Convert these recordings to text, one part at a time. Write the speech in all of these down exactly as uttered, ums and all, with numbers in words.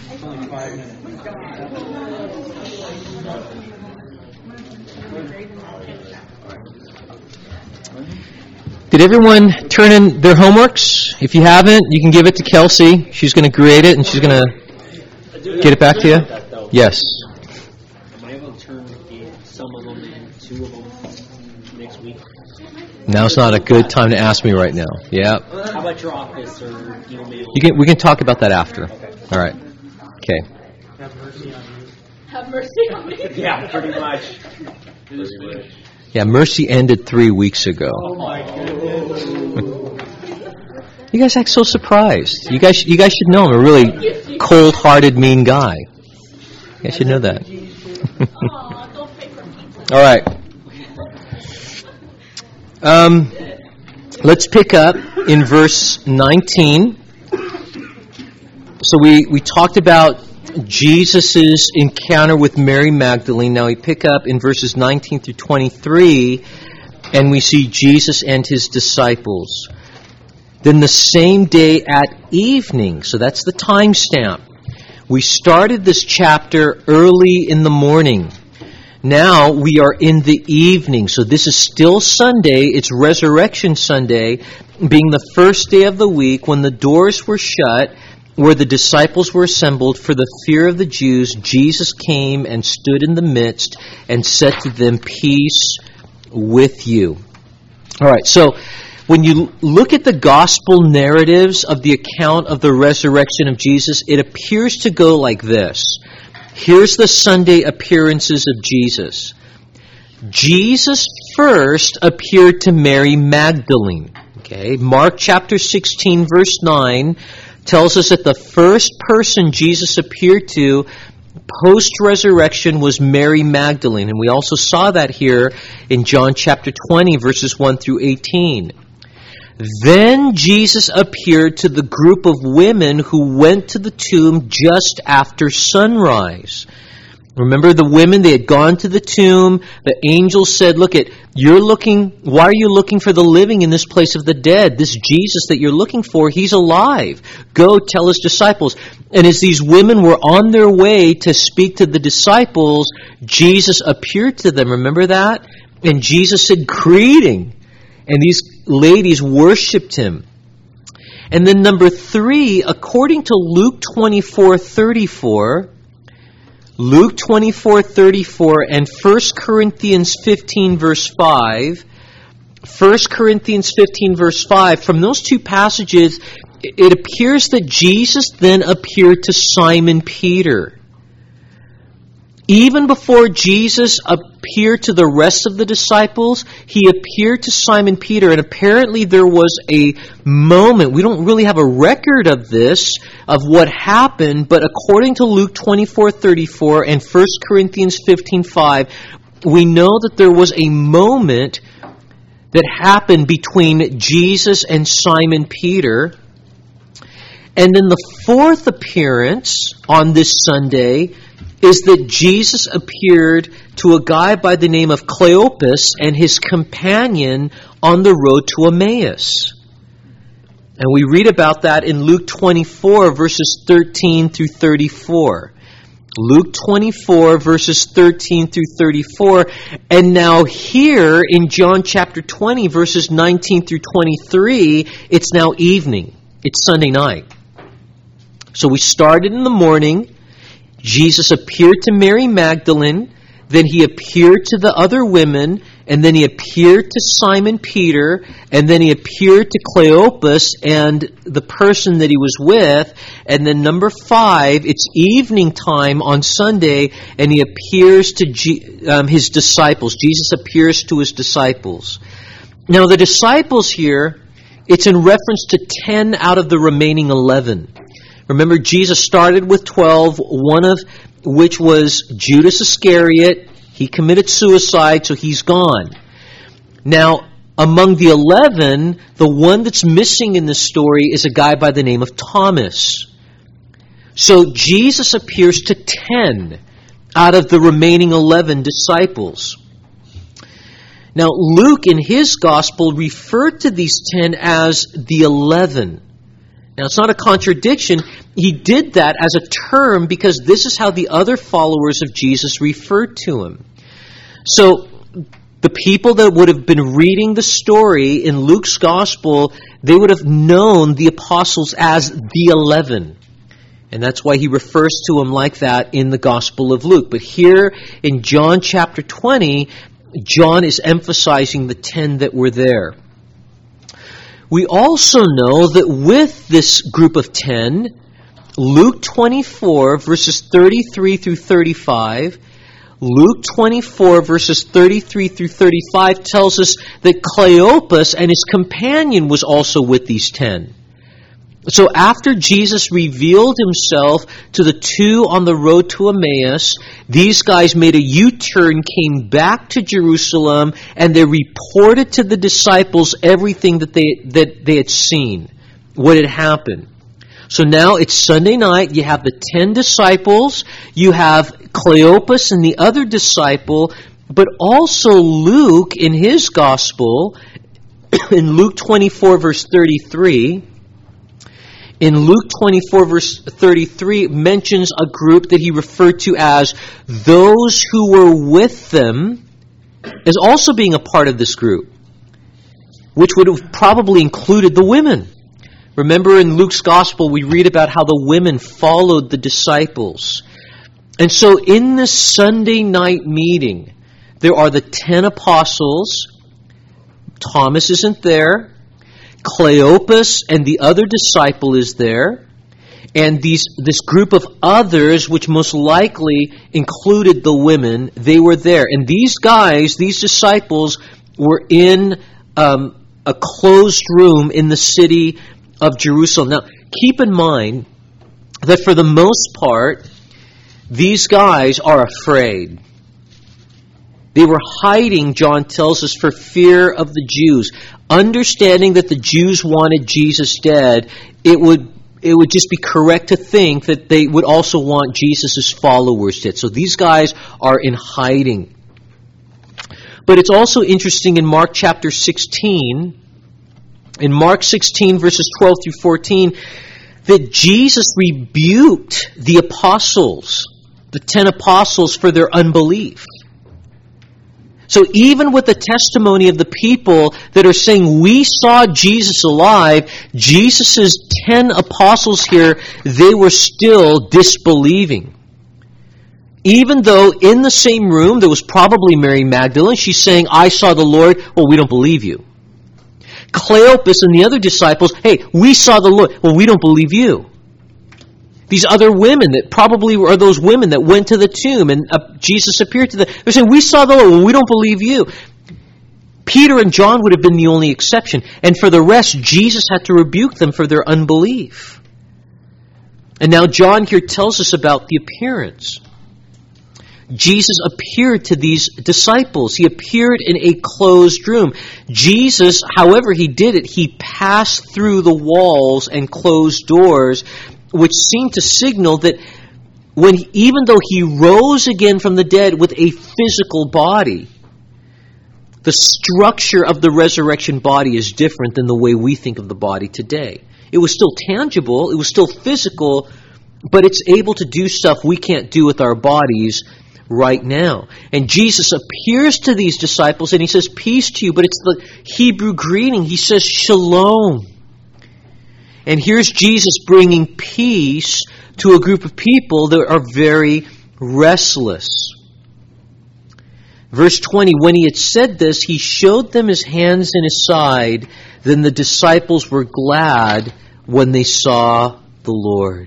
Only five minutes. Did everyone turn in their homeworks? If you haven't, you can give it to Kelsey. She's going to grade it, and she's going to get it back to you. Yes. Am I able to turn some of them in, two of them next week? Now's not a good time to ask me right now. Yeah. How about your office or email? You can. We can talk about that after. Okay. All right. Okay. Have mercy on you. Have mercy on me. Yeah, pretty much. Pretty much. Yeah, Mercy ended three weeks ago. Oh my goodness. You guys act so surprised. You guys, you guys should know I'm a really cold-hearted, mean guy. You guys should know that. Aw, don't fake her. All right. Um, let's pick up in verse nineteen. So we, we talked about Jesus' encounter with Mary Magdalene. Now we pick up in verses nineteen through twenty-three, and we see Jesus and his disciples. Then the same day at evening, so that's the timestamp. We started this chapter early in the morning. Now we are in the evening, so this is still Sunday. It's Resurrection Sunday, being the first day of the week when the doors were shut, where the disciples were assembled for the fear of the Jews. Jesus came and stood in the midst and said to them, "Peace with you." All right, so when you look at the gospel narratives of the account of the resurrection of Jesus, it appears to go like this. Here's the Sunday appearances of Jesus. Jesus first appeared to Mary Magdalene. Okay, Mark chapter sixteen, verse nine tells us that the first person Jesus appeared to post-resurrection was Mary Magdalene. And we also saw that here in John chapter twenty, verses one through eighteen. Then Jesus appeared to the group of women who went to the tomb just after sunrise. Remember the women, they had gone to the tomb. The angel said, look, at you're looking, why are you looking for the living in this place of the dead? This Jesus that you're looking for, he's alive. Go tell his disciples. And as these women were on their way to speak to the disciples, Jesus appeared to them. Remember that? And Jesus said, greeting. And these ladies worshipped him. And then number three, according to Luke twenty-four thirty-four, Luke twenty-four thirty-four and First Corinthians fifteen verse five, First Corinthians fifteen verse five, from those two passages, it appears that Jesus then appeared to Simon Peter. Even before Jesus appeared to the rest of the disciples, he appeared to Simon Peter, and apparently there was a moment, we don't really have a record of this, of what happened, but according to Luke twenty-four thirty-four and First Corinthians fifteen five, we know that there was a moment that happened between Jesus and Simon Peter. And then the fourth appearance on this Sunday is that Jesus appeared to a guy by the name of Cleopas and his companion on the road to Emmaus. And we read about that in Luke twenty-four, verses thirteen through thirty-four. Luke twenty-four, verses thirteen through thirty-four. And now here in John chapter twenty, verses nineteen through twenty-three, it's now evening. It's Sunday night. So we started in the morning. Jesus appeared to Mary Magdalene, then he appeared to the other women, and then he appeared to Simon Peter, and then he appeared to Cleopas and the person that he was with, and then number five, it's evening time on Sunday, and he appears to G- um, his disciples. Jesus appears to his disciples. Now the disciples here, it's in reference to ten out of the remaining eleven. Remember, Jesus started with twelve, one of which was Judas Iscariot. He committed suicide, so he's gone. Now, among the eleven, the one that's missing in this story is a guy by the name of Thomas. So Jesus appears to ten out of the remaining eleven disciples. Now, Luke in his gospel referred to these ten as the eleven. Now, it's not a contradiction. He did that as a term because this is how the other followers of Jesus referred to him. So, the people that would have been reading the story in Luke's gospel, they would have known the apostles as the eleven. And that's why he refers to them like that in the Gospel of Luke. But here in John chapter twenty, John is emphasizing the ten that were there. We also know that with this group of ten, Luke twenty-four, verses thirty-three through thirty-five, Luke twenty-four, verses thirty-three through thirty-five tells us that Cleopas and his companion was also with these ten. So after Jesus revealed himself to the two on the road to Emmaus, these guys made a U-turn, came back to Jerusalem, and they reported to the disciples everything that they that they had seen, what had happened. So now it's Sunday night, you have the ten disciples, you have Cleopas and the other disciple, but also Luke in his gospel, in Luke twenty-four verse thirty-three, in Luke twenty-four verse thirty-three, mentions a group that he referred to as those who were with them as also being a part of this group, which would have probably included the women. Remember in Luke's gospel, we read about how the women followed the disciples. And so in this Sunday night meeting, there are the ten apostles. Thomas isn't there. Cleopas and the other disciple is there. And these this group of others, which most likely included the women, they were there. And these guys, these disciples, were in um, a closed room in the city of Jerusalem. Now, keep in mind that for the most part, these guys are afraid. They were hiding, John tells us, for fear of the Jews. Understanding that the Jews wanted Jesus dead, it would it would just be correct to think that they would also want Jesus' followers dead. So these guys are in hiding. But it's also interesting in Mark chapter sixteen, in Mark sixteen, verses twelve through fourteen, that Jesus rebuked the apostles, the ten apostles, for their unbelief. So even with the testimony of the people that are saying, we saw Jesus alive, Jesus' ten apostles here, they were still disbelieving. Even though in the same room there was probably Mary Magdalene, she's saying, I saw the Lord. Well, we don't believe you. Cleopas and the other disciples, hey, we saw the Lord. Well, we don't believe you. These other women that probably are those women that went to the tomb and uh, Jesus appeared to them. They're saying, we saw the Lord. Well, we don't believe you. Peter and John would have been the only exception. And for the rest, Jesus had to rebuke them for their unbelief. And now John here tells us about the appearance. Jesus appeared to these disciples. He appeared in a closed room. Jesus, however he did it, he passed through the walls and closed doors, which seemed to signal that when he, even though he rose again from the dead with a physical body, the structure of the resurrection body is different than the way we think of the body today. It was still tangible, it was still physical, but it's able to do stuff we can't do with our bodies right now. And Jesus appears to these disciples and he says, peace to you, but it's the Hebrew greeting. He says, shalom. And here's Jesus bringing peace to a group of people that are very restless. Verse twenty, when he had said this, he showed them his hands and his side. Then the disciples were glad when they saw the Lord.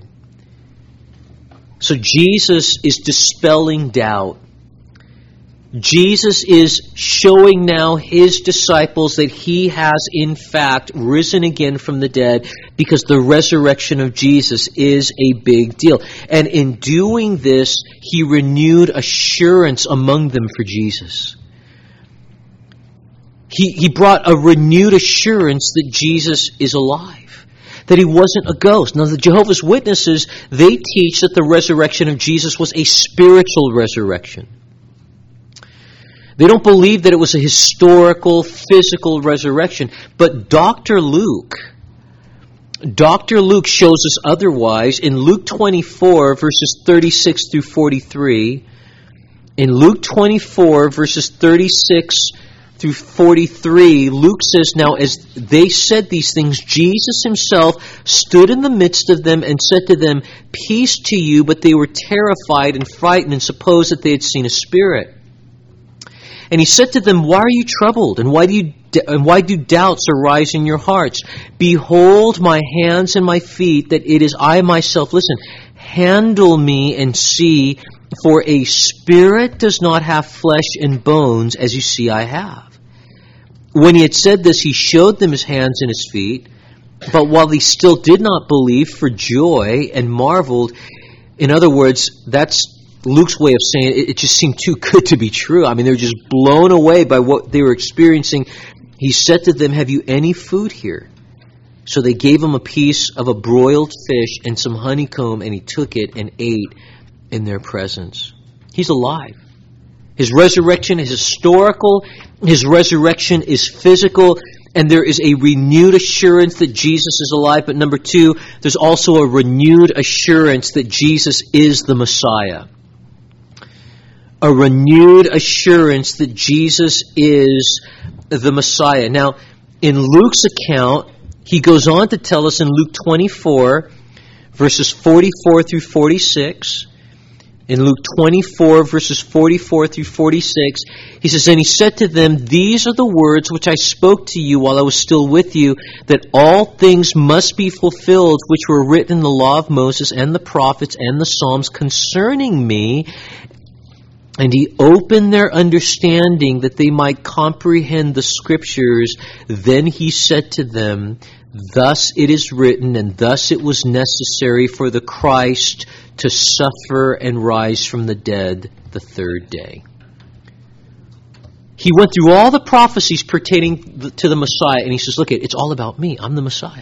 So Jesus is dispelling doubt. Jesus is showing now his disciples that he has in fact risen again from the dead, because the resurrection of Jesus is a big deal. And in doing this, he renewed assurance among them for Jesus. He, he brought a renewed assurance that Jesus is alive, that he wasn't a ghost. Now, the Jehovah's Witnesses, they teach that the resurrection of Jesus was a spiritual resurrection. They don't believe that it was a historical, physical resurrection. But Doctor Luke, Doctor Luke shows us otherwise in Luke twenty-four, verses thirty-six through forty-three. In Luke twenty-four, verses thirty-six through forty-three, Luke says, "Now as they said these things, Jesus himself stood in the midst of them and said to them, 'Peace to you,' but they were terrified and frightened and supposed that they had seen a spirit. And he said to them, 'Why are you troubled? And why do you and why do doubts arise in your hearts? Behold my hands and my feet, that it is I myself. Listen, handle me and see, for a spirit does not have flesh and bones, as you see I have.' When he had said this, he showed them his hands and his feet. But while they still did not believe for joy and marveled," in other words, that's Luke's way of saying it, it just seemed too good to be true. I mean, they were just blown away by what they were experiencing. He said to them, "Have you any food here?" So they gave him a piece of a broiled fish and some honeycomb, and he took it and ate in their presence. He's alive. His resurrection is historical. His resurrection is physical. And there is a renewed assurance that Jesus is alive. But number two, there's also a renewed assurance that Jesus is the Messiah. A renewed assurance that Jesus is the Messiah. Now, in Luke's account, he goes on to tell us in Luke twenty-four, verses forty-four through forty-six. In Luke twenty-four, verses forty-four through forty-six, he says, "And he said to them, 'These are the words which I spoke to you while I was still with you, that all things must be fulfilled which were written in the law of Moses and the prophets and the Psalms concerning me.' And he opened their understanding that they might comprehend the Scriptures. Then he said to them, 'Thus it is written, and thus it was necessary for the Christ to suffer and rise from the dead the third day.'" He went through all the prophecies pertaining to the Messiah, and he says, "Look, it's all about me. I'm the Messiah."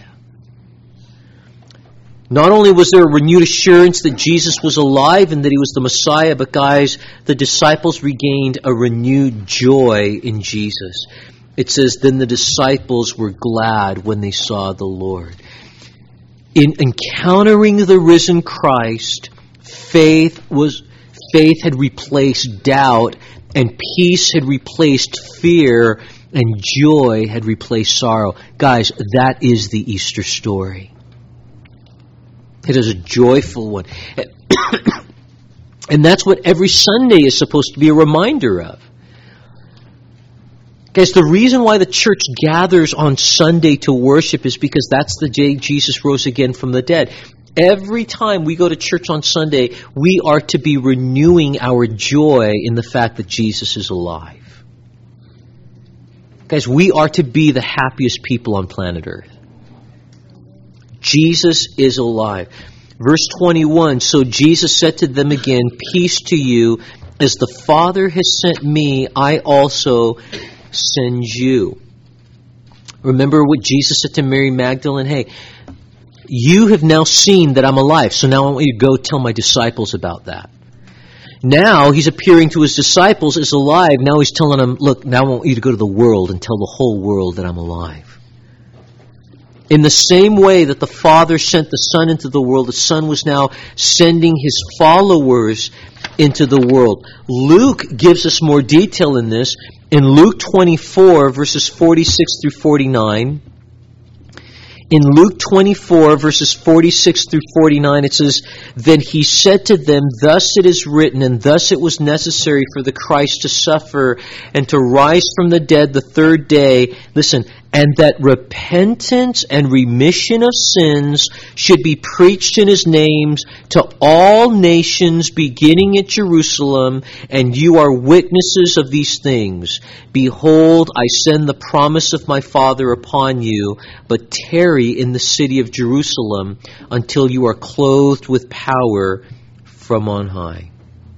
Not only was there a renewed assurance that Jesus was alive and that he was the Messiah, but guys, the disciples regained a renewed joy in Jesus. It says, "Then the disciples were glad when they saw the Lord." In encountering the risen Christ, faith was faith had replaced doubt, and peace had replaced fear, and joy had replaced sorrow. Guys, that is the Easter story. It is a joyful one. And that's what every Sunday is supposed to be a reminder of. Guys, the reason why the church gathers on Sunday to worship is because that's the day Jesus rose again from the dead. Every time we go to church on Sunday, we are to be renewing our joy in the fact that Jesus is alive. Guys, we are to be the happiest people on planet Earth. Jesus is alive. Verse twenty-one, "So Jesus said to them again, 'Peace to you. As the Father has sent me, I also send you.'" Remember what Jesus said to Mary Magdalene? "Hey, you have now seen that I'm alive, so now I want you to go tell my disciples about that." Now he's appearing to his disciples as alive. Now he's telling them, "Look, now I want you to go to the world and tell the whole world that I'm alive." In the same way that the Father sent the Son into the world, the Son was now sending his followers into the world. Luke gives us more detail in this. In Luke twenty-four, verses forty-six through forty-nine, in Luke twenty-four, verses forty-six through forty-nine, it says, "Then he said to them, 'Thus it is written, and thus it was necessary for the Christ to suffer and to rise from the dead the third day.' Listen, and that repentance and remission of sins should be preached in his name to all nations, beginning at Jerusalem, and you are witnesses of these things. Behold, I send the promise of my Father upon you, but tarry in the city of Jerusalem until you are clothed with power from on high."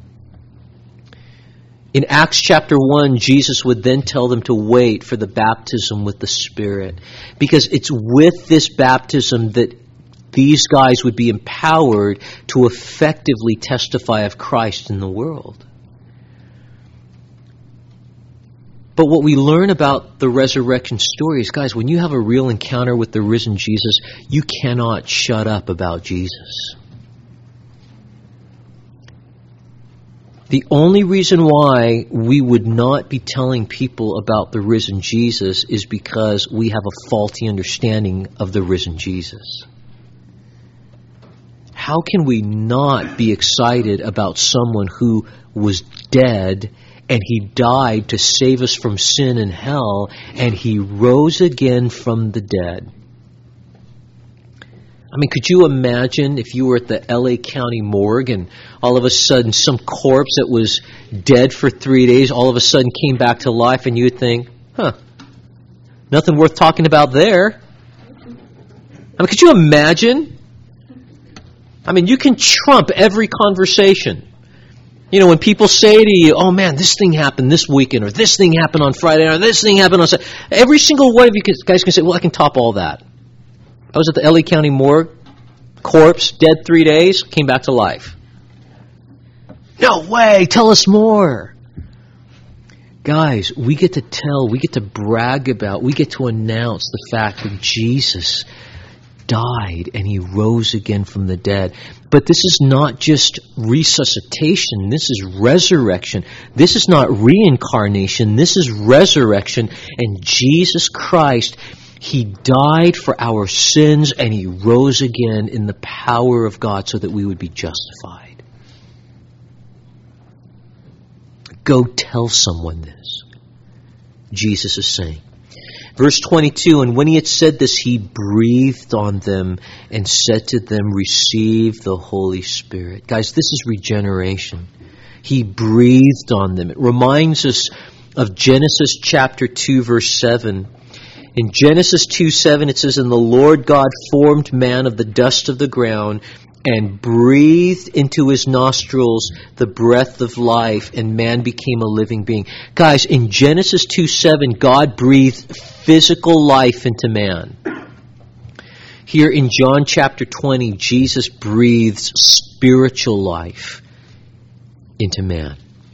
In Acts chapter one, Jesus would then tell them to wait for the baptism with the Spirit, because it's with this baptism that these guys would be empowered to effectively testify of Christ in the world. But what we learn about the resurrection story is, guys, when you have a real encounter with the risen Jesus, you cannot shut up about Jesus. The only reason why we would not be telling people about the risen Jesus is because we have a faulty understanding of the risen Jesus. How can we not be excited about someone who was dead and he died to save us from sin and hell, and he rose again from the dead? I mean, could you imagine if you were at the L A County morgue and all of a sudden some corpse that was dead for three days all of a sudden came back to life, and you would think, huh, nothing worth talking about there. I mean, could you imagine? I mean, you can trump every conversation. You know, when people say to you, oh man, this thing happened this weekend, or this thing happened on Friday, or this thing happened on Saturday, every single one of you guys can say, well, I can top all that. I was at the L A County morgue, corpse, dead three days, came back to life. No way, tell us more. Guys, we get to tell, we get to brag about, we get to announce the fact that Jesus died and he rose again from the dead. But this is not just resuscitation, this is resurrection. This is not reincarnation, this is resurrection. And Jesus Christ, he died for our sins and he rose again in the power of God so that we would be justified. Go tell someone this, Jesus is saying. Verse twenty-two, and when he had said this, he breathed on them and said to them, receive the Holy Spirit. Guys, this is regeneration. He breathed on them. It reminds us of Genesis chapter two, verse seven. In Genesis two seven, it says, and the Lord God formed man of the dust of the ground and breathed into his nostrils the breath of life, and man became a living being. Guys, in Genesis two seven, God breathed physical life into man. Here in John chapter twenty, Jesus breathes spiritual life into man.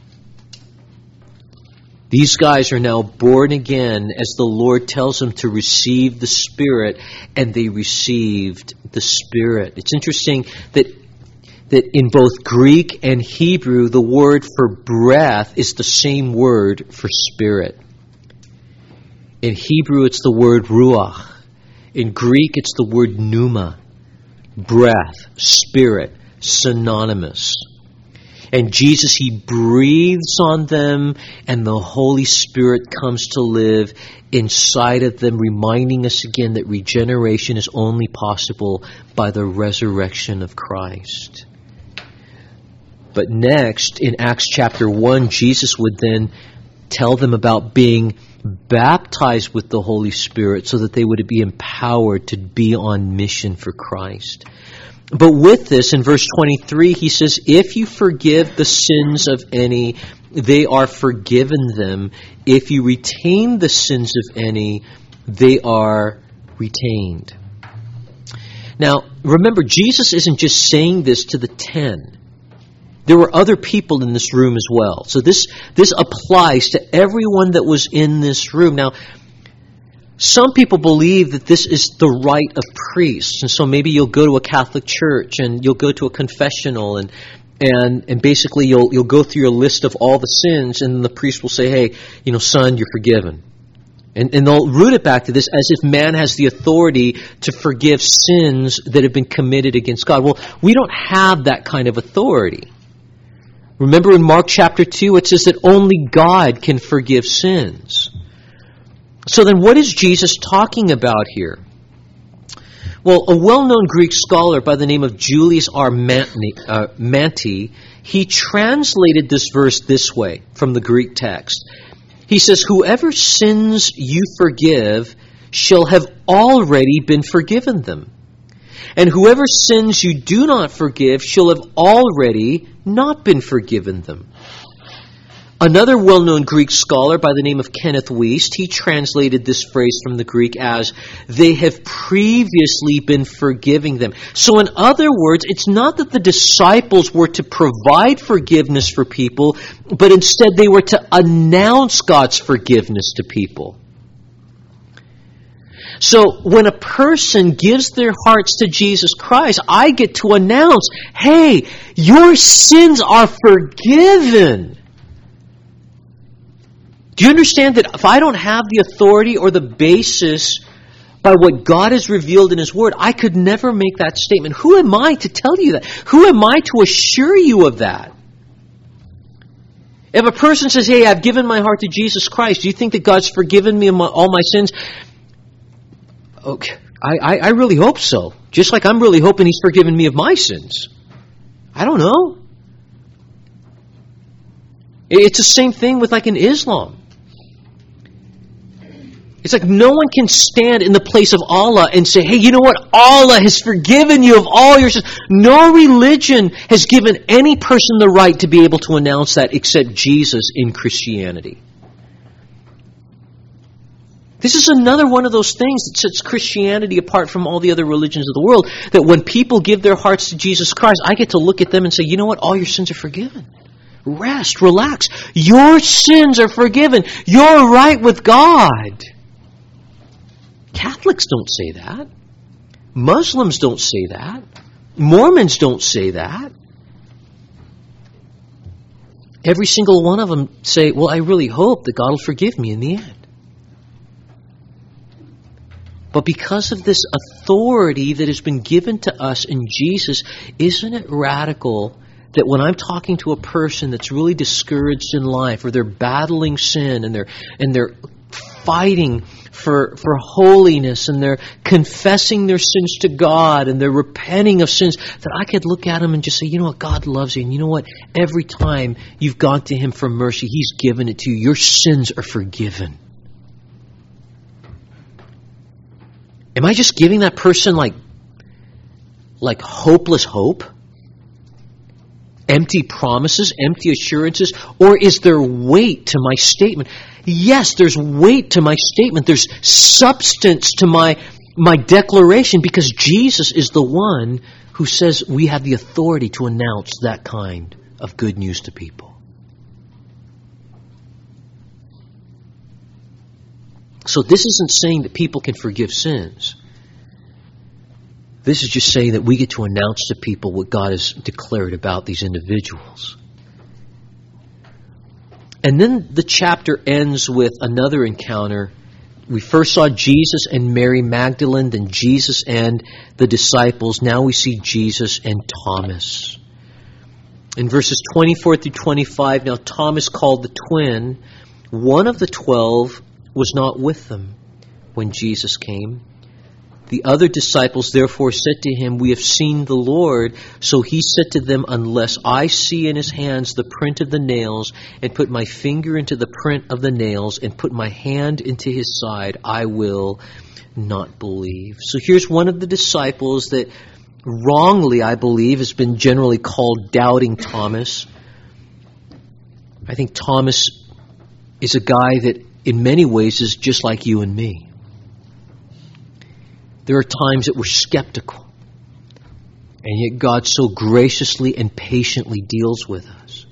These guys are now born again as the Lord tells them to receive the Spirit, and they received the Spirit. It's interesting that that in both Greek and Hebrew, the word for breath is the same word for spirit. In Hebrew, it's the word ruach. In Greek, it's the word pneuma, breath, spirit, synonymous. And Jesus, he breathes on them, and the Holy Spirit comes to live inside of them, reminding us again that regeneration is only possible by the resurrection of Christ. But next, in Acts chapter one, Jesus would then tell them about being baptized with the Holy Spirit so that they would be empowered to be on mission for Christ. But with this, in verse twenty-three, he says, if you forgive the sins of any, they are forgiven them. If you retain the sins of any, they are retained. Now, remember, Jesus isn't just saying this to the ten. There were other people in this room as well. So this, this applies to everyone that was in this room. Now, some people believe that this is the right of priests. And so maybe you'll go to a Catholic church and you'll go to a confessional and and and basically you'll you'll go through your list of all the sins, and the priest will say, hey, you know, son, you're forgiven. And, and they'll root it back to this as if man has the authority to forgive sins that have been committed against God. Well, we don't have that kind of authority. Remember in Mark chapter two, it says that only God can forgive sins. So then what is Jesus talking about here? Well, a well-known Greek scholar by the name of Julius R. Manti, he translated this verse this way from the Greek text. He says, whoever sins you forgive shall have already been forgiven them. And whoever sins you do not forgive shall have already not been forgiven them. Another well-known Greek scholar by the name of Kenneth Wuest, he translated this phrase from the Greek as, they have previously been forgiving them. So in other words, it's not that the disciples were to provide forgiveness for people, but instead they were to announce God's forgiveness to people. So when a person gives their hearts to Jesus Christ, I get to announce, hey, your sins are forgiven. Do you understand that if I don't have the authority or the basis by what God has revealed in His Word, I could never make that statement? Who am I to tell you that? Who am I to assure you of that? If a person says, hey, I've given my heart to Jesus Christ, do you think that God's forgiven me of my, all my sins? Okay, I, I, I really hope so. Just like I'm really hoping He's forgiven me of my sins. I don't know. It's the same thing with like in Islam. It's like no one can stand in the place of Allah and say, hey, you know what? Allah has forgiven you of all your sins. No religion has given any person the right to be able to announce that except Jesus in Christianity. This is another one of those things that sets Christianity apart from all the other religions of the world, that when people give their hearts to Jesus Christ, I get to look at them and say, you know what? All your sins are forgiven. Rest, relax. Your sins are forgiven. You're right with God. Catholics don't say that. Muslims don't say that. Mormons don't say that. Every single one of them say, well, I really hope that God will forgive me in the end. But because of this authority that has been given to us in Jesus, isn't it radical that when I'm talking to a person that's really discouraged in life, or they're battling sin and they're and they're fighting for for holiness, and they're confessing their sins to God, and they're repenting of sins, that I could look at them and just say, you know what, God loves you, and you know what, every time you've gone to Him for mercy, He's given it to you. Your sins are forgiven. Am I just giving that person like like hopeless hope? Empty promises, empty assurances? Or is there weight to my statement? Yes, there's weight to my statement. There's substance to my, my declaration, because Jesus is the one who says we have the authority to announce that kind of good news to people. So this isn't saying that people can forgive sins. This is just saying that we get to announce to people what God has declared about these individuals. And then the chapter ends with another encounter. We first saw Jesus and Mary Magdalene, then Jesus and the disciples. Now we see Jesus and Thomas. In verses twenty-four through twenty-five, now Thomas, called the twin, one of the twelve, was not with them when Jesus came. The other disciples therefore said to him, we have seen the Lord. So he said to them, unless I see in His hands the print of the nails, and put my finger into the print of the nails, and put my hand into His side, I will not believe. So here's one of the disciples that wrongly, I believe, has been generally called Doubting Thomas. I think Thomas is a guy that in many ways is just like you and me. There are times that we're skeptical, and yet God so graciously and patiently deals with us.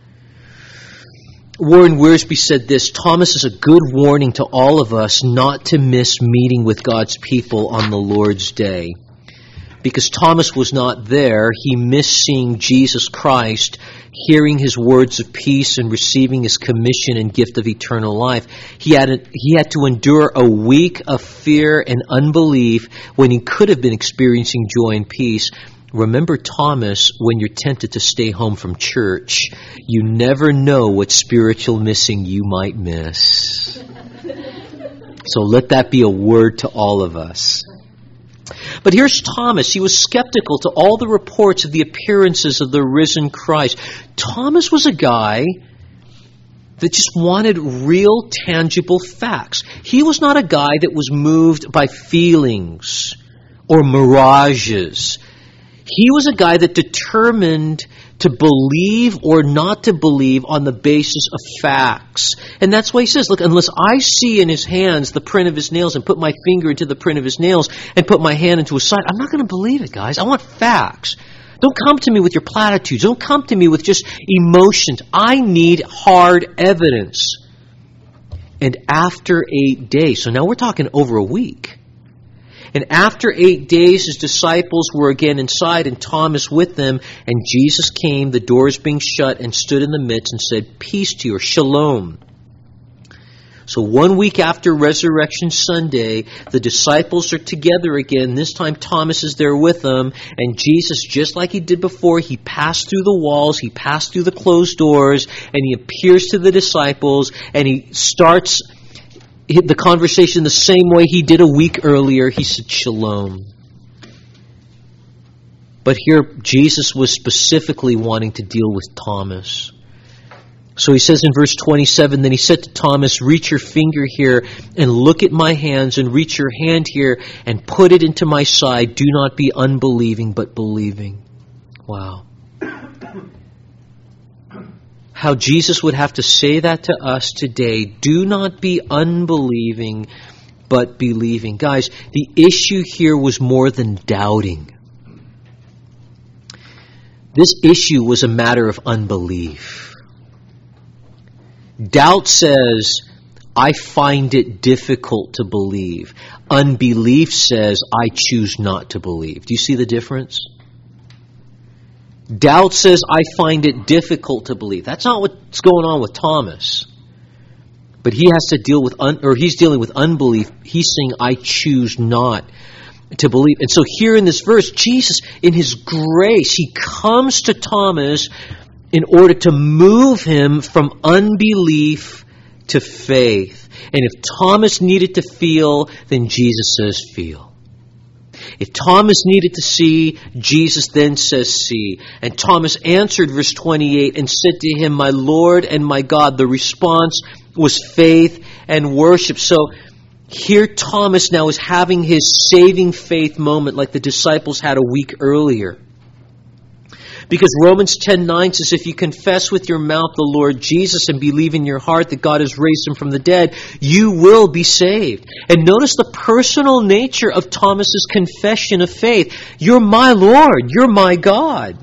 Warren Wiersbe said this: Thomas is a good warning to all of us not to miss meeting with God's people on the Lord's day. Because Thomas was not there, he missed seeing Jesus Christ, hearing His words of peace, and receiving His commission and gift of eternal life. He had, a, he had to endure a week of fear and unbelief when he could have been experiencing joy and peace. Remember Thomas when you're tempted to stay home from church. You never know what spiritual missing you might miss. So let that be a word to all of us. But here's Thomas. He was skeptical to all the reports of the appearances of the risen Christ. Thomas was a guy that just wanted real, tangible facts. He was not a guy that was moved by feelings or mirages. He was a guy that determined to believe or not to believe on the basis of facts. And that's why he says, look, unless I see in his hands the print of his nails and put my finger into the print of his nails and put my hand into his side, I'm not going to believe it, guys. I want facts. Don't come to me with your platitudes. Don't come to me with just emotions. I need hard evidence. And after eight days, so now we're talking over a week. And after eight days, his disciples were again inside and Thomas with them. And Jesus came, the doors being shut, and stood in the midst and said, peace to you, or shalom. So one week after Resurrection Sunday, the disciples are together again. This time Thomas is there with them. And Jesus, just like he did before, he passed through the walls, he passed through the closed doors, and he appears to the disciples, and he starts the conversation the same way he did a week earlier. He said, shalom. But here, Jesus was specifically wanting to deal with Thomas. So he says in verse twenty-seven, then he said to Thomas, reach your finger here and look at my hands, and reach your hand here and put it into my side. Do not be unbelieving, but believing. Wow. How Jesus would have to say that to us today. Do not be unbelieving, but believing. Guys, the issue here was more than doubting. This issue was a matter of unbelief. Doubt says, I find it difficult to believe. Unbelief says, I choose not to believe. Do you see the difference? Doubt says, I find it difficult to believe. That's not what's going on with Thomas. But he has to deal with, un, or he's dealing with unbelief. He's saying, I choose not to believe. And so here in this verse, Jesus, in his grace, he comes to Thomas in order to move him from unbelief to faith. And if Thomas needed to feel, then Jesus says feel. If Thomas needed to see, Jesus then says see. And Thomas answered, verse twenty-eight, and said to him, my Lord and my God. The response was faith and worship. So here Thomas now is having his saving faith moment like the disciples had a week earlier. Because Romans ten nine says, if you confess with your mouth the Lord Jesus and believe in your heart that God has raised him from the dead, you will be saved. And notice the personal nature of Thomas's confession of faith. You're my Lord. You're my God.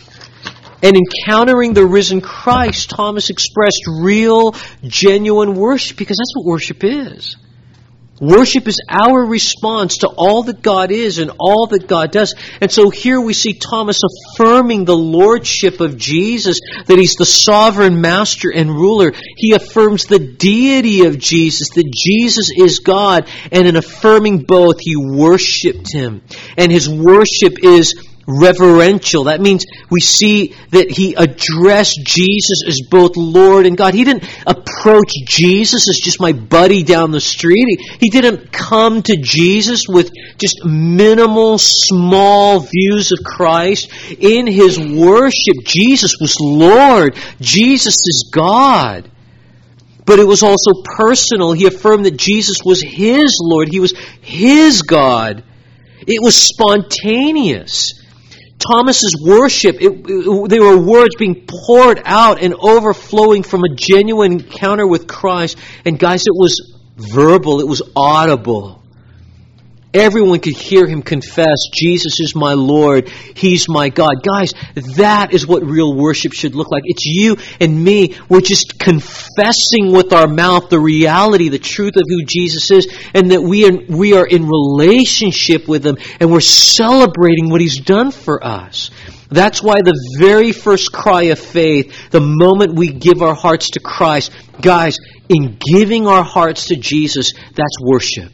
And encountering the risen Christ, Thomas expressed real, genuine worship, because that's what worship is. Worship is our response to all that God is and all that God does. And so here we see Thomas affirming the lordship of Jesus, that he's the sovereign master and ruler. He affirms the deity of Jesus, that Jesus is God. And in affirming both, he worshipped him. And his worship is reverential. That means we see that he addressed Jesus as both Lord and God. He didn't approach Jesus as just my buddy down the street. He, he didn't come to Jesus with just minimal, small views of Christ. In his worship, Jesus was Lord. Jesus is God. But it was also personal. He affirmed that Jesus was his Lord. He was his God. It was spontaneous. Thomas's worship, it, it, they were words being poured out and overflowing from a genuine encounter with Christ. And guys, it was verbal, it was audible. Everyone could hear him confess, Jesus is my Lord, he's my God. Guys, that is what real worship should look like. It's you and me. We're just confessing with our mouth the reality, the truth of who Jesus is, and that we are, we are in relationship with him, and we're celebrating what he's done for us. That's why the very first cry of faith, the moment we give our hearts to Christ, guys, in giving our hearts to Jesus, that's worship.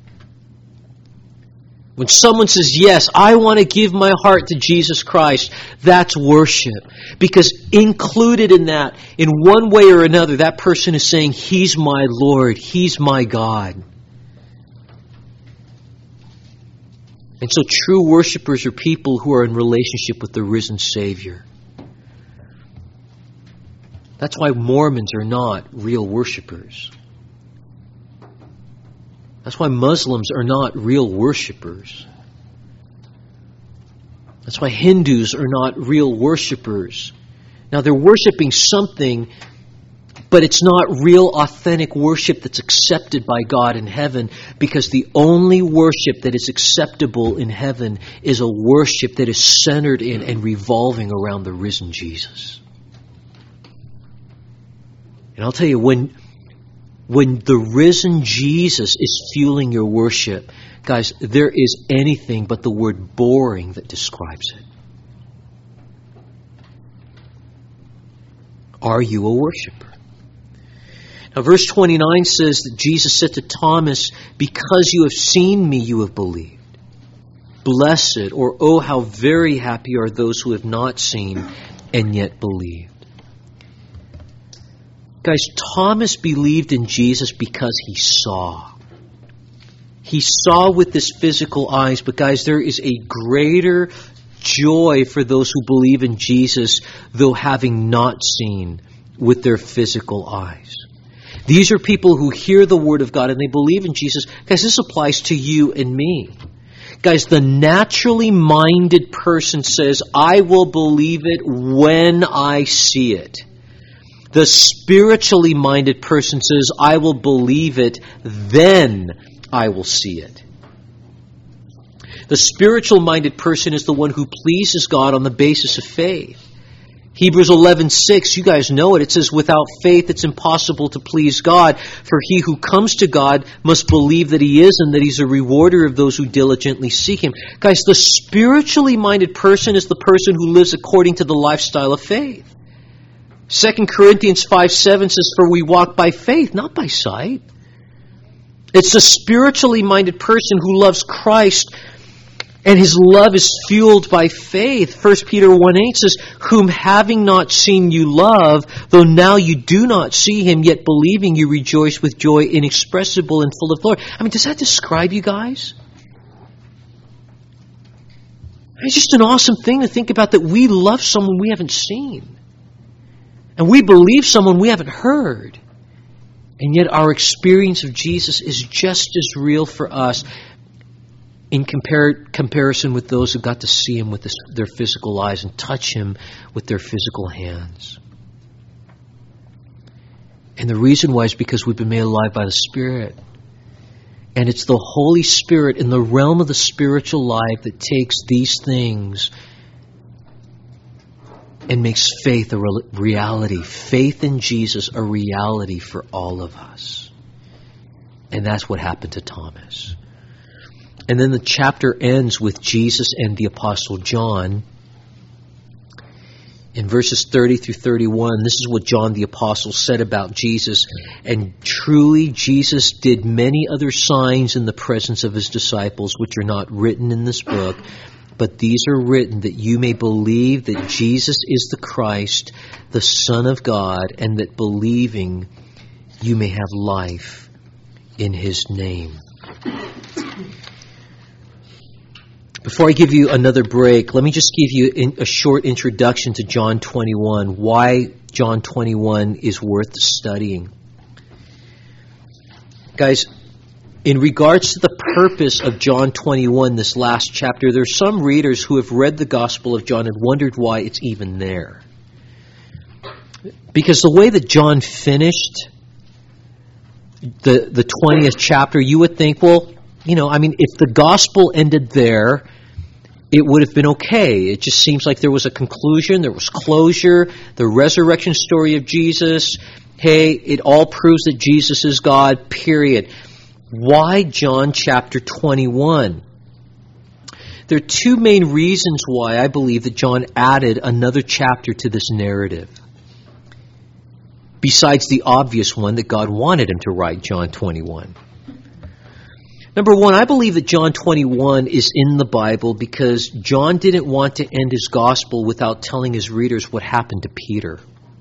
When someone says, yes, I want to give my heart to Jesus Christ, that's worship. Because included in that, in one way or another, that person is saying, he's my Lord, he's my God. And so true worshipers are people who are in relationship with the risen Savior. That's why Mormons are not real worshipers. That's why Muslims are not real worshipers. That's why Hindus are not real worshipers. Now, they're worshiping something, but it's not real, authentic worship that's accepted by God in heaven, because the only worship that is acceptable in heaven is a worship that is centered in and revolving around the risen Jesus. And I'll tell you, when, when the risen Jesus is fueling your worship, guys, there is anything but the word boring that describes it. Are you a worshiper? Now, verse twenty-nine says that Jesus said to Thomas, "Because you have seen me, you have believed. Blessed," or "Oh, how very happy are those who have not seen and yet believed." Guys, Thomas believed in Jesus because he saw. He saw with his physical eyes, but guys, there is a greater joy for those who believe in Jesus, though having not seen with their physical eyes. These are people who hear the Word of God and they believe in Jesus. Guys, this applies to you and me. Guys, the naturally minded person says, "I will believe it when I see it." The spiritually minded person says, "I will believe it, then I will see it." The spiritual-minded person is the one who pleases God on the basis of faith. Hebrews eleven six, you guys know it. It says, "Without faith it's impossible to please God, for he who comes to God must believe that he is and that he's a rewarder of those who diligently seek him." Guys, the spiritually-minded person is the person who lives according to the lifestyle of faith. Second Corinthians five seven says, "For we walk by faith, not by sight." It's the spiritually minded person who loves Christ, and his love is fueled by faith. First Peter one eight says, "Whom having not seen you love, though now you do not see him, yet believing you rejoice with joy inexpressible and full of glory." I mean, does that describe you guys? It's just an awesome thing to think about, that we love someone we haven't seen. And we believe someone we haven't heard. And yet our experience of Jesus is just as real for us in compar- comparison with those who got to see him with this, their physical eyes and touch him with their physical hands. And the reason why is because we've been made alive by the Spirit. And it's the Holy Spirit in the realm of the spiritual life that takes these things and makes faith a reality. Faith in Jesus a reality for all of us. And that's what happened to Thomas. And then the chapter ends with Jesus and the Apostle John. In verses thirty through thirty-one, this is what John the Apostle said about Jesus. "And truly Jesus did many other signs in the presence of his disciples, which are not written in this book. But these are written that you may believe that Jesus is the Christ, the Son of God, and that believing you may have life in his name." Before I give you another break, let me just give you a short introduction to John twenty-one, why John twenty-one is worth studying. Guys, in regards to the purpose of John twenty-one, this last chapter, there are some readers who have read the Gospel of John and wondered why it's even there. Because the way that John finished the, the twentieth chapter, you would think, well, you know, I mean, if the Gospel ended there, it would have been okay. It just seems like there was a conclusion, there was closure, the resurrection story of Jesus. Hey, it all proves that Jesus is God, period. Why John chapter twenty-one? There are two main reasons why I believe that John added another chapter to this narrative. Besides the obvious one that God wanted him to write John twenty-one. Number one, I believe that John twenty-one is in the Bible because John didn't want to end his gospel without telling his readers what happened to Peter.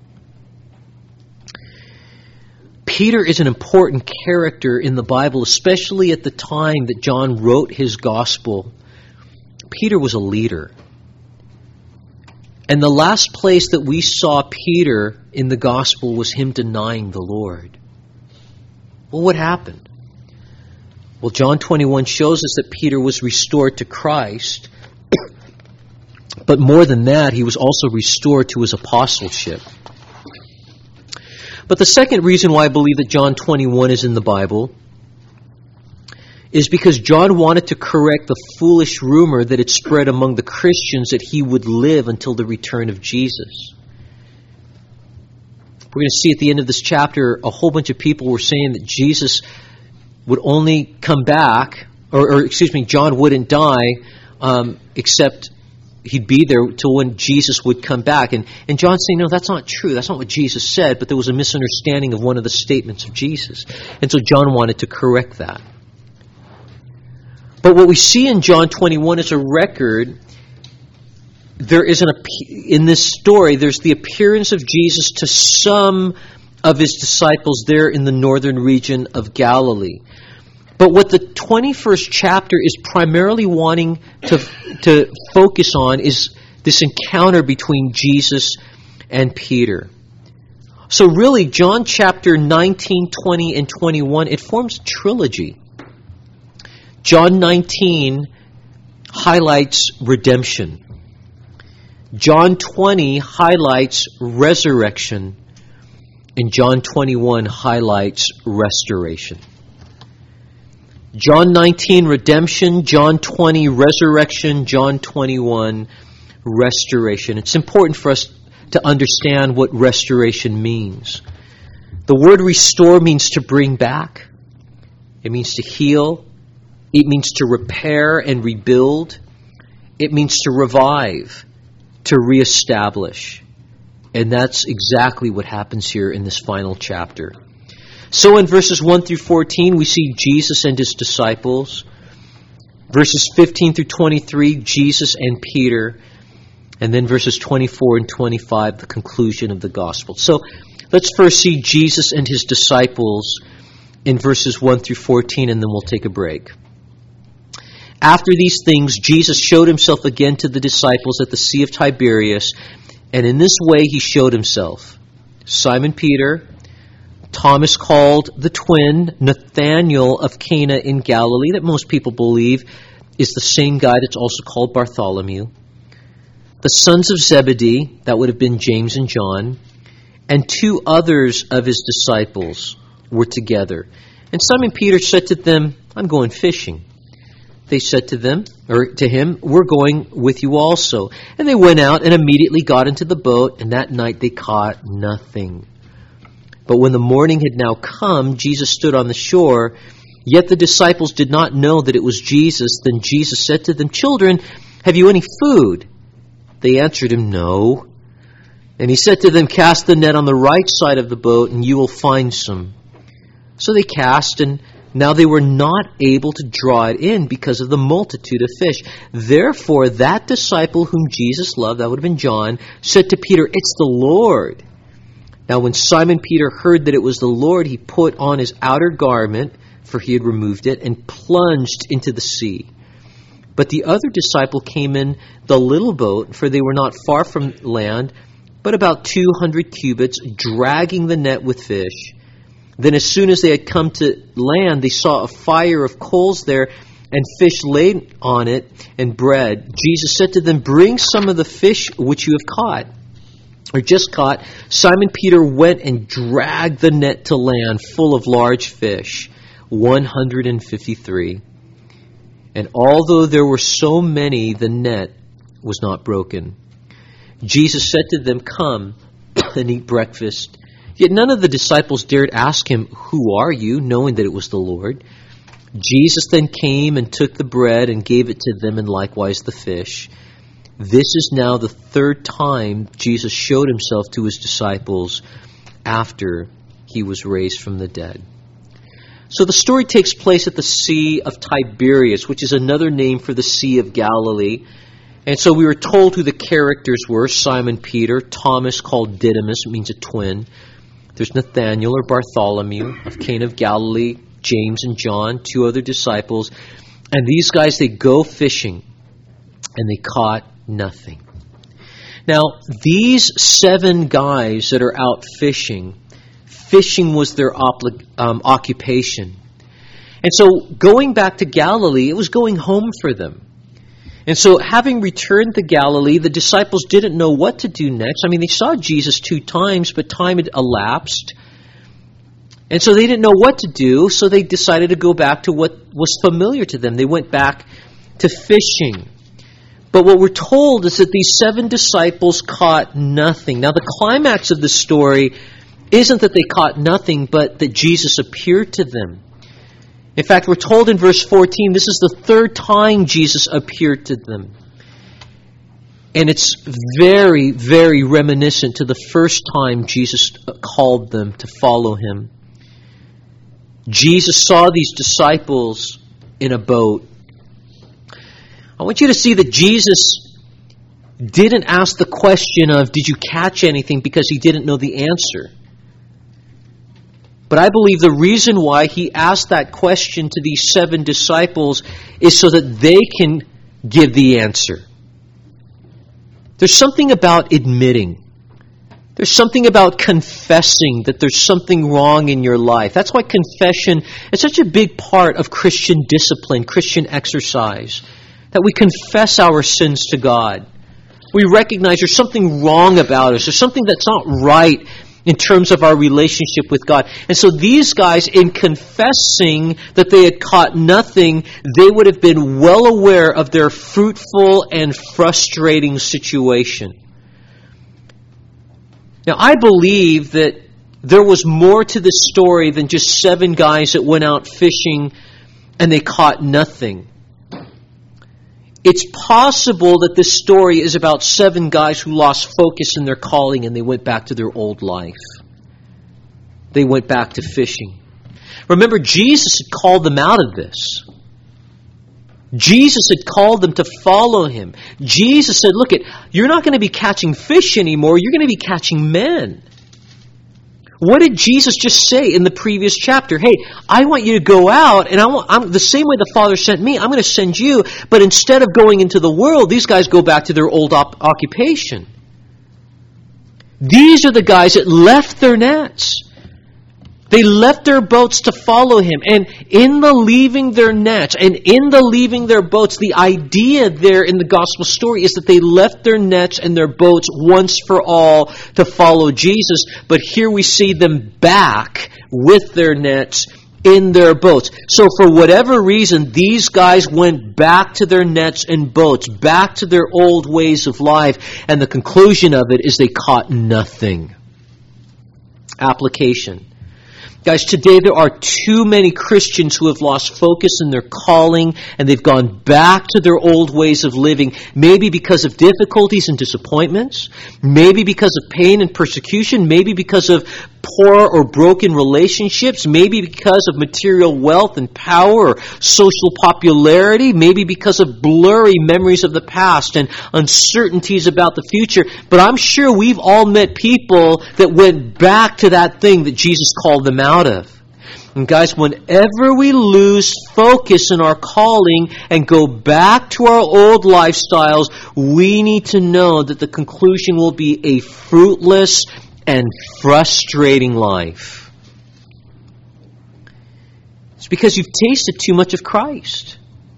Peter is an important character in the Bible, especially at the time that John wrote his gospel. Peter was a leader. And the last place that we saw Peter in the gospel was him denying the Lord. Well, what happened? Well, John twenty-one shows us that Peter was restored to Christ But more than that, he was also restored to his apostleship. But the second reason why I believe that John twenty-one is in the Bible is because John wanted to correct the foolish rumor that had spread among the Christians that he would live until the return of Jesus. We're going to see at the end of this chapter a whole bunch of people were saying that Jesus would only come back, or, or excuse me, John wouldn't die, um, except he'd be there till when Jesus would come back. And, and John's saying, no, that's not true. That's not what Jesus said, but there was a misunderstanding of one of the statements of Jesus. And so John wanted to correct that. But what we see in John twenty-one is a record. There is an in this story, there's the appearance of Jesus to some of his disciples there in the northern region of Galilee. But what the twenty-first chapter is primarily wanting to, to focus on is this encounter between Jesus and Peter. So really, John chapter nineteen, twenty, and twenty-one, it forms a trilogy. John nineteen highlights redemption. John twenty highlights resurrection. And John twenty-one highlights restoration. John nineteen, redemption. John twenty, resurrection. John twenty-one, restoration. It's important for us to understand what restoration means. The word restore means to bring back. It means to heal. It means to repair and rebuild. It means to revive, to reestablish. And that's exactly what happens here in this final chapter. So in verses one through fourteen, we see Jesus and his disciples. Verses fifteen through twenty-three, Jesus and Peter. And then verses twenty-four and twenty-five, the conclusion of the gospel. So let's first see Jesus and his disciples in verses one through fourteen, and then we'll take a break. After these things, Jesus showed himself again to the disciples at the Sea of Tiberias, and in this way he showed himself. Simon Peter, Thomas called the twin, Nathanael of Cana in Galilee, that most people believe is the same guy that's also called Bartholomew, the sons of Zebedee, that would have been James and John, and two others of his disciples were together. And Simon Peter said to them, I'm going fishing. They said to them, or to him, we're going with you also. And they went out and immediately got into the boat, and that night they caught nothing. But when the morning had now come, Jesus stood on the shore, yet the disciples did not know that it was Jesus. Then Jesus said to them, children, have you any food? They answered him, no. And he said to them, cast the net on the right side of the boat, and you will find some. So they cast, and now they were not able to draw it in because of the multitude of fish. Therefore, that disciple whom Jesus loved, that would have been John, said to Peter, it's the Lord. Now when Simon Peter heard that it was the Lord, he put on his outer garment, for he had removed it, and plunged into the sea. But the other disciple came in the little boat, for they were not far from land, but about two hundred cubits, dragging the net with fish. Then as soon as they had come to land, they saw a fire of coals there, and fish laid on it, and bread. Jesus said to them, bring some of the fish which you have caught, or just caught. Simon Peter went and dragged the net to land, full of large fish, one hundred fifty-three. And although there were so many, the net was not broken. Jesus said to them, come and eat breakfast. Yet none of the disciples dared ask him, who are you, knowing that it was the Lord? Jesus then came and took the bread and gave it to them, and likewise the fish. This is now the third time Jesus showed himself to his disciples after he was raised from the dead. So the story takes place at the Sea of Tiberias, which is another name for the Sea of Galilee. And so we were told who the characters were: Simon Peter, Thomas called Didymus, it means a twin. There's Nathanael or Bartholomew of Cana of Galilee, James and John, two other disciples. And these guys, they go fishing, and they caught nothing. Now, these seven guys that are out fishing, fishing was their obli- um, occupation. And so going back to Galilee, it was going home for them. And so, having returned to Galilee, the disciples didn't know what to do next. I mean, they saw Jesus two times, but time had elapsed. And so they didn't know what to do, so they decided to go back to what was familiar to them. They went back to fishing. But what we're told is that these seven disciples caught nothing. Now, the climax of the story isn't that they caught nothing, but that Jesus appeared to them. In fact, we're told in verse fourteen, this is the third time Jesus appeared to them. And it's very, very reminiscent to the first time Jesus called them to follow him. Jesus saw these disciples in a boat. I want you to see that Jesus didn't ask the question of, did you catch anything, because he didn't know the answer. But I believe the reason why he asked that question to these seven disciples is so that they can give the answer. There's something about admitting. There's something about confessing that there's something wrong in your life. That's why confession is such a big part of Christian discipline, Christian exercise. That we confess our sins to God. We recognize there's something wrong about us. There's something that's not right in terms of our relationship with God. And so these guys, in confessing that they had caught nothing, they would have been well aware of their fruitful and frustrating situation. Now, I believe that there was more to this story than just seven guys that went out fishing and they caught nothing. It's possible that this story is about seven guys who lost focus in their calling and they went back to their old life. They went back to fishing. Remember, Jesus had called them out of this. Jesus had called them to follow him. Jesus said, look, it, you're not going to be catching fish anymore. You're going to be catching men. What did Jesus just say in the previous chapter? Hey, I want you to go out, and I want, I'm, the same way the Father sent me, I'm going to send you. But instead of going into the world, these guys go back to their old op- occupation. These are the guys that left their nets. They left their boats to follow him. And in the leaving their nets and in the leaving their boats, the idea there in the gospel story is that they left their nets and their boats once for all to follow Jesus. But here we see them back with their nets in their boats. So for whatever reason, these guys went back to their nets and boats, back to their old ways of life. And the conclusion of it is they caught nothing. Application. Guys, today there are too many Christians who have lost focus in their calling and they've gone back to their old ways of living, maybe because of difficulties and disappointments, maybe because of pain and persecution, maybe because of poor or broken relationships, maybe because of material wealth and power or social popularity, maybe because of blurry memories of the past and uncertainties about the future. But I'm sure we've all met people that went back to that thing that Jesus called them out of. And guys, whenever we lose focus in our calling and go back to our old lifestyles, we need to know that the conclusion will be a fruitless and frustrating life. It's because you've tasted too much of Christ.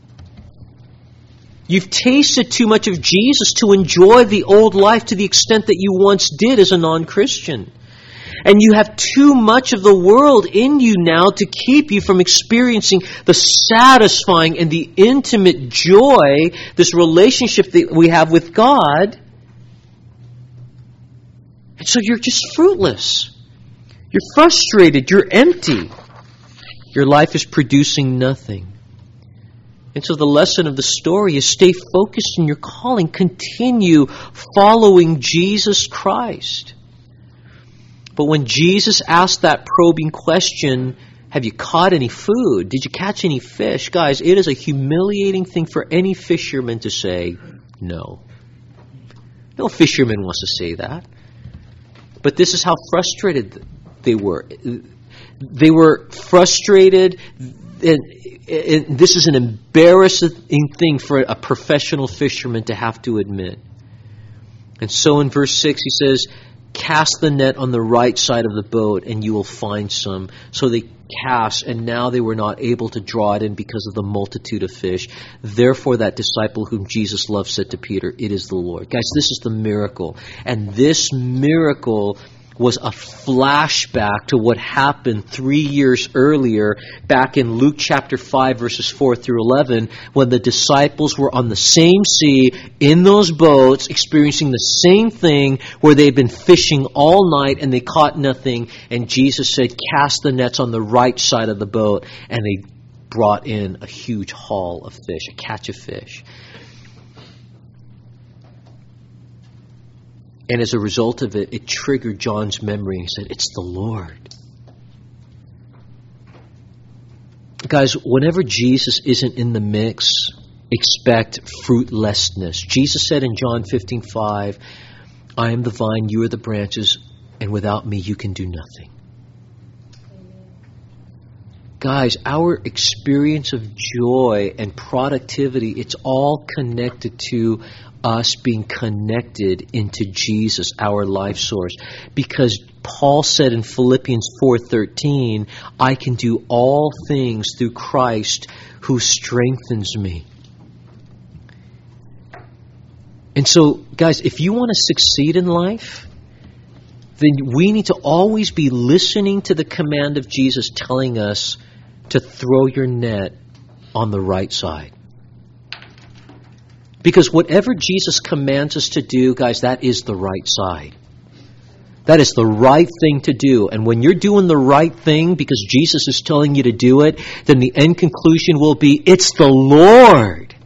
You've tasted too much of Jesus to enjoy the old life to the extent that you once did as a non-Christian. And you have too much of the world in you now to keep you from experiencing the satisfying and the intimate joy, this relationship that we have with God. And so you're just fruitless. You're frustrated. You're empty. Your life is producing nothing. And so the lesson of the story is stay focused in your calling. Continue following Jesus Christ. But when Jesus asked that probing question, have you caught any food? Did you catch any fish? Guys, it is a humiliating thing for any fisherman to say no. No fisherman wants to say that. But this is how frustrated they were. They were frustrated, and, and this is an embarrassing thing for a professional fisherman to have to admit. And so in verse six he says, cast the net on the right side of the boat and you will find some. So they cast, and now they were not able to draw it in because of the multitude of fish. Therefore that disciple whom Jesus loved said to Peter, it is the Lord. Guys, this is the miracle. And this miracle was a flashback to what happened three years earlier back in Luke chapter five, verses four through eleven, when the disciples were on the same sea, in those boats, experiencing the same thing, where they'd been fishing all night and they caught nothing. And Jesus said, cast the nets on the right side of the boat. And they brought in a huge haul of fish, a catch of fish. And as a result of it, it triggered John's memory. He said, it's the Lord. Guys, whenever Jesus isn't in the mix, expect fruitlessness. Jesus said in John fifteen five, I am the vine, you are the branches, and without me you can do nothing. Guys, our experience of joy and productivity, it's all connected to us being connected into Jesus, our life source. Because Paul said in Philippians four thirteen, I can do all things through Christ who strengthens me. And so, guys, if you want to succeed in life, then we need to always be listening to the command of Jesus telling us to throw your net on the right side. Because whatever Jesus commands us to do, guys, that is the right side. That is the right thing to do. And when you're doing the right thing because Jesus is telling you to do it, then the end conclusion will be, it's the Lord.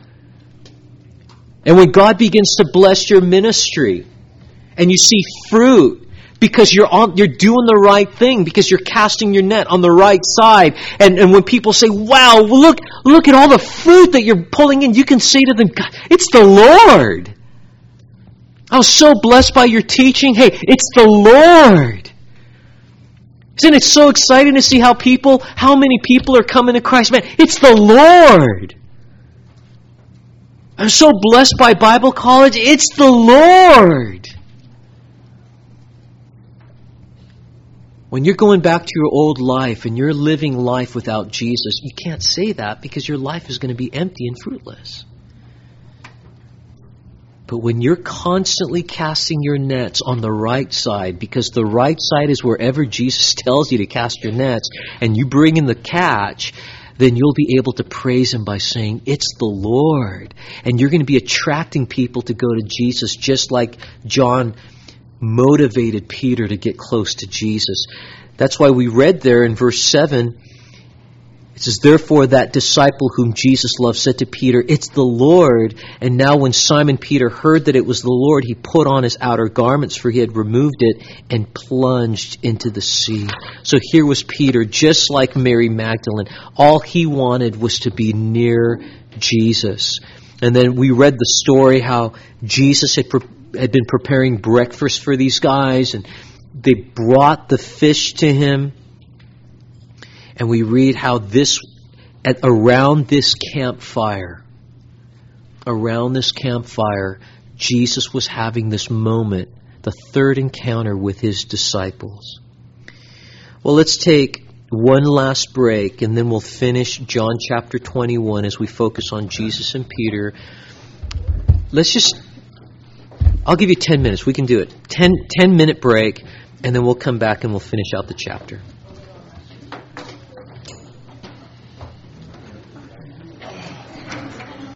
And when God begins to bless your ministry and you see fruit, because you're on, you're doing the right thing, because you're casting your net on the right side. And, and when people say, wow, look, look at all the fruit that you're pulling in, you can say to them, God, it's the Lord. I was so blessed by your teaching. Hey, it's the Lord. Isn't it so exciting to see how people, how many people are coming to Christ? Man, it's the Lord. I'm so blessed by Bible college. It's the Lord. When you're going back to your old life and you're living life without Jesus, you can't say that because your life is going to be empty and fruitless. But when you're constantly casting your nets on the right side, because the right side is wherever Jesus tells you to cast your nets, and you bring in the catch, then you'll be able to praise Him by saying, it's the Lord. And you're going to be attracting people to go to Jesus, just like John motivated Peter to get close to Jesus. That's why we read there in verse seven, it says, therefore that disciple whom Jesus loved said to Peter, it's the Lord. And now when Simon Peter heard that it was the Lord, he put on his outer garments, for he had removed it, and plunged into the sea. So here was Peter, just like Mary Magdalene. All he wanted was to be near Jesus. And then we read the story how Jesus had prepared had been preparing breakfast for these guys, and they brought the fish to him. And we read how this, at around this campfire, around this campfire, Jesus was having this moment, the third encounter with His disciples. Well, let's take one last break, and then we'll finish John chapter twenty-one as we focus on Jesus and Peter. Let's just I'll give you ten minutes. We can do it. ten, ten minute break, and then we'll come back and we'll finish out the chapter.